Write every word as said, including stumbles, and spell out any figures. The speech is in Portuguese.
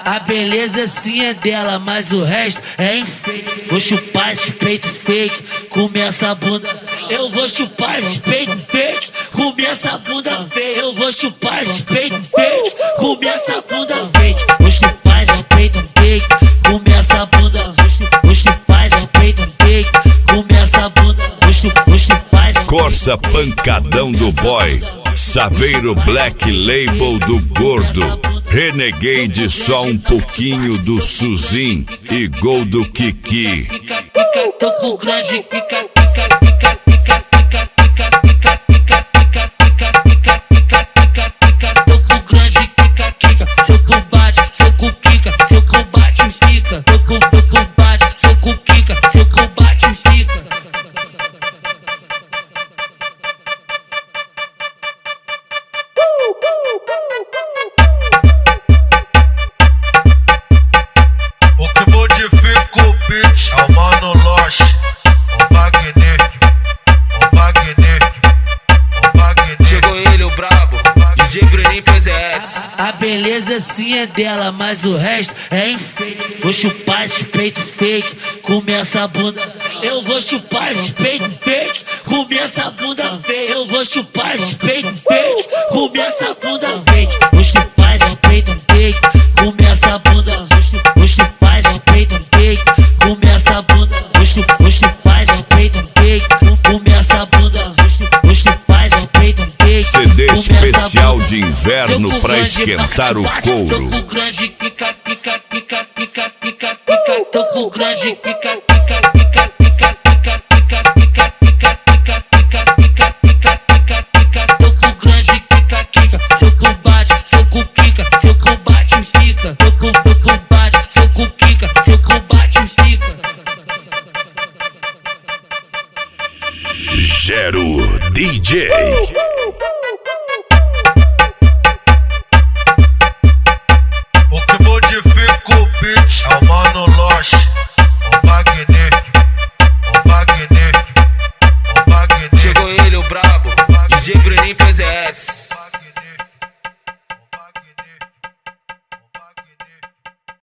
A beleza sim é dela, mas o resto é enfeite. Vou chupar esse peito fake, comer essa bunda. Eu vou chupar esse peito fake, comer essa bunda feia. Eu vou chupar esse peito fake, comer essa bunda fake. Vou chupar esse peito fake, comer essa bunda. Vou chupar esse peito fake, comer essa bunda. Vou chupar esse Corsa pancadão do boy, Saveiro Black Label do gordo, Renegade só um pouquinho do Suzin e gol do Kiki. Pica, pica, tô com grande pica, pica, pica, pica, pica, pica, pica, pica, pica, pica, pica, pica, pica, pica, tô com grande pica, pica. Seu combate, seu cu pica, seu combate fica. Tô com meu combate, seu cu pica, seu combate fica. O que modifica o beat é o Mano Loche, o magnífico, o magnífico, o magnífico. Chegou ele, o brabo, D J Bruninho P Z S. A beleza sim é dela, mas o resto é enfeite. Vou chupar esse peito fake, comer essa bunda. Eu vou chupar esse peito fake, comer essa bunda feia. Eu vou chupar esse peito fake, comer essa bunda fake. Vou chupar esse peito fake, comer essa bunda. Vou chupar esse peito fake, comer essa bunda. Vou chupar esse peito fake, comer essa bunda. Vou chupar esse peito fake. C D especial de inverno pra esquentar o couro. Tô com grande pica, pica, pica, pica, pica, pica. Tô com grande pica, pica, pica, pica, pica, pica, pica, pica, pica, pica, pica, pica, pica, pica. Tô com grande pica, pica. Seu combate, seu cu pica, seu combate fica. Tô com meu combate, seu cu pica, seu combate fica. Gero D J. O que modifica o beat é o Mano Loche, o magnífico, o magnífico, o magnífico. Chegou ele, o brabo, D J Bruninho P Z S.